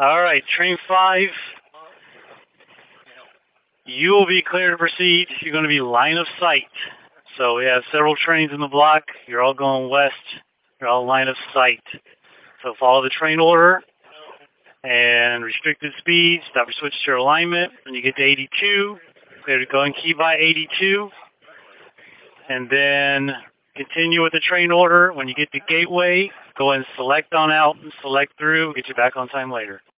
All right, train 5. You will be clear to proceed. You're going to be line of sight. So we have several trains in the block. You're all going west. You're all line of sight. So follow the train order and restricted speed. Stop or switch to your alignment. When you get to 82, clear to go and key by 82. And then continue with the train order. When you get to Gateway, go and select on out and select through. Get you back on time later.